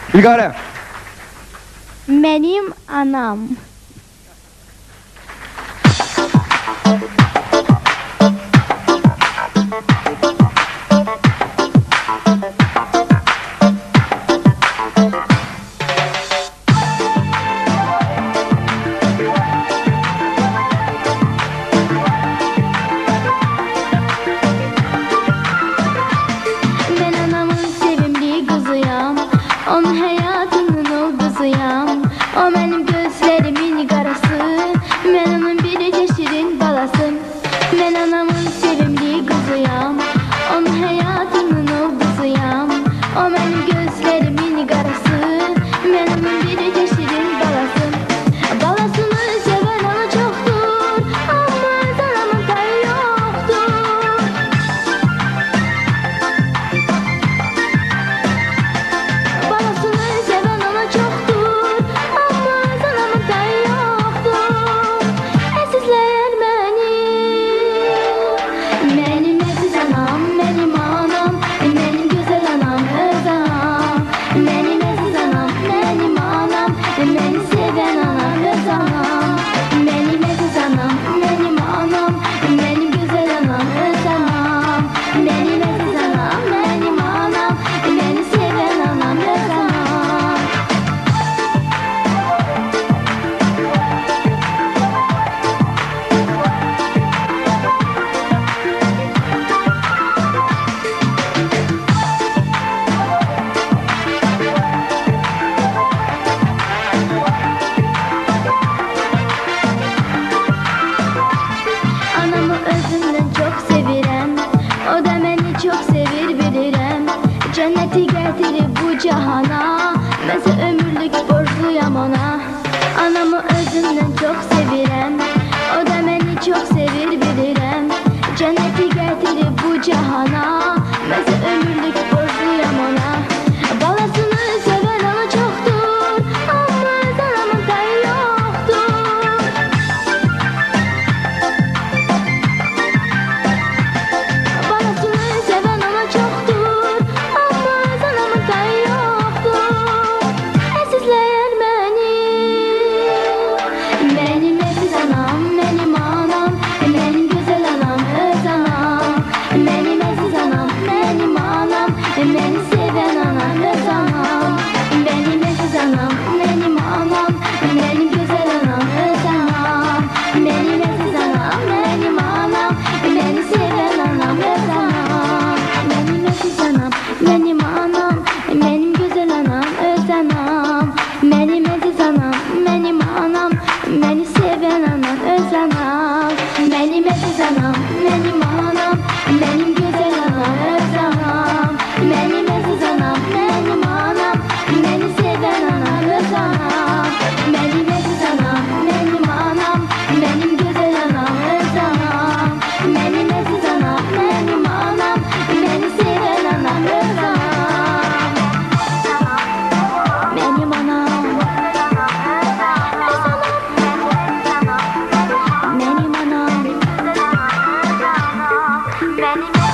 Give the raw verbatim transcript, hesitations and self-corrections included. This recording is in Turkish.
İlgare. Benim anam. Onun hayatının ulduzuyam. O benim gözlerimin qarası. Ben onun biricik şirin balası. Ben anamın sevimli kızıyam. Onun hayatının ulduzuyam. O benim gözlerimin qarası. Ben onun biricik şirin balası. Balasını seven ana çoktur, ama öz anamın payı yoktur. Çok sevir bilirim, cenneti getirir bu cahana. Mesela ömürlük borçluyam ona. Anamı özümden çok sevirem, o da beni çok sevir bilirim, cenneti getirir bu cahana. Mesela ömürlük borçluyam ona. Balasını seven ana çoktur, ama öz anamın payı yoktur. Beni seven anam, öz anam. Benim aziz anam, benim anam. Benim güzel anam, öz anam. Benim aziz anam, benim anam. Beni seven anam, öz anam. Benim aziz anam, benim anam. Benim güzel anam, öz anam. Benim aziz anam, benim anam. Beni seven anam, öz anam. Benim aziz anam, benim anam. Benim güzel anam, öz anam. Benim aziz anam, benim anam. Beni seven anam, öz anam. Benim aziz anam, benim anam. Benim güzel anam, öz anam. Benim aziz anam, benim anam. Beni seven anam, öz anam. Benim anam, öz anam. Benim anam, benim